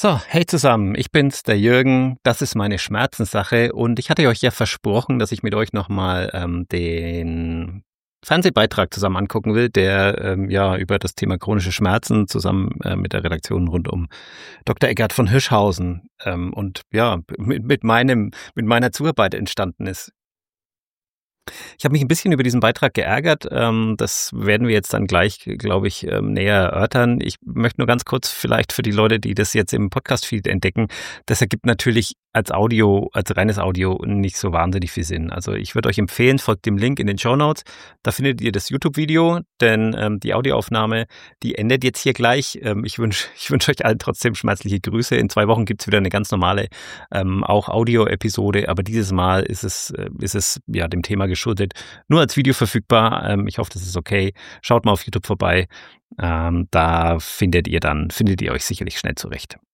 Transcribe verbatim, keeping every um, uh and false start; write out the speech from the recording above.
So, hey zusammen, ich bin's, der Jürgen, das ist meine Schmerzenssache und ich hatte euch ja versprochen, dass ich mit euch nochmal ähm, den Fernsehbeitrag zusammen angucken will, der ähm, ja über das Thema chronische Schmerzen zusammen äh, mit der Redaktion rund um Doktor Eckart von Hirschhausen ähm, und ja, mit, mit meinem, mit meiner Zuarbeit entstanden ist. Ich habe mich ein bisschen über diesen Beitrag geärgert. Ähm, das werden wir jetzt dann gleich, glaube ich, ähm, näher erörtern. Ich möchte nur ganz kurz vielleicht für die Leute, die das jetzt im Podcast-Feed entdecken, das ergibt natürlich als Audio, als reines Audio nicht so wahnsinnig viel Sinn. Also ich würde euch empfehlen, folgt dem Link in den Shownotes. Da findet ihr das YouTube-Video, denn ähm, die Audioaufnahme, die endet jetzt hier gleich. Ähm, ich wünsche ich wünsch euch allen trotzdem schmerzliche Grüße. In zwei Wochen gibt's wieder eine ganz normale, ähm, auch Audio-Episode, aber dieses Mal ist es, äh, ist es ja dem Thema geschuldet. Nur als Video verfügbar. Ähm, ich hoffe, das ist okay. Schaut mal auf YouTube vorbei. Ähm, da findet ihr dann, findet ihr euch sicherlich schnell zurecht.